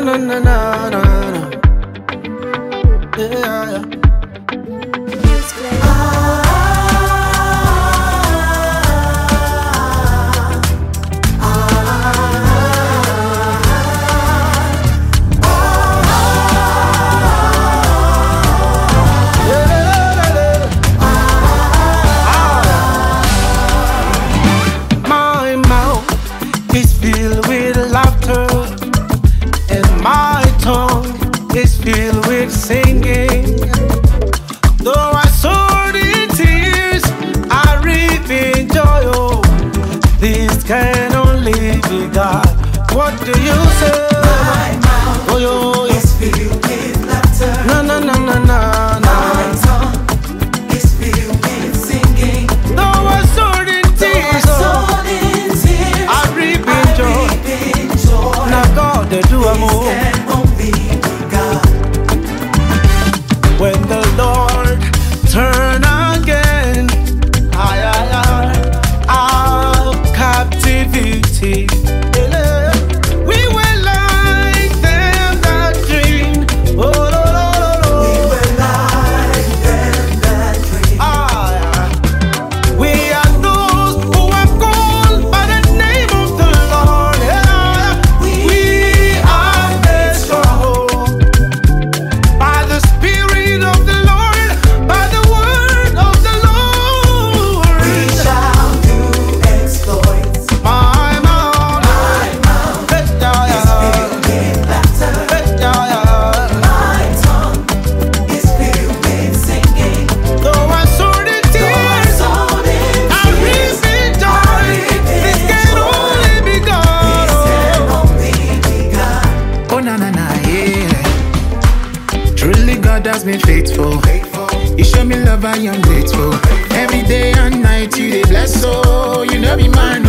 na na na na. Yeah. My mouth is filled with laughter, and my tongue is filled with singing. Though I sowed in tears, I reap in joy. Oh, this can only be God. What do you say? My mouth Oh, yo, is filled with laughter. na na na na na na. My tongue is filled with singing. Though I sowed in tears, oh, Sown in tears, I reap I in joy. reap in joy. Now God, they do a This move. can only be God. When the Lord turn again, our captivity, we will like them that dream. Oh, lo, lo, lo, We lo. were like them that dream. We are those who are called by the name of the Lord. We are made strong by the Spirit of the Lord, by the word of the Lord. We shall do exploits. My mouth, My mouth hey, yeah, is filled with laughter. hey, yeah. My tongue is filled with singing. Though I sowed in tears, Sown in I reap tears, in joy. This can only be God. this can only be God. Oh na na na, yeah. Truly God has been faithful. You show me love, I am grateful. Every day and night you dey bless, so you know be man.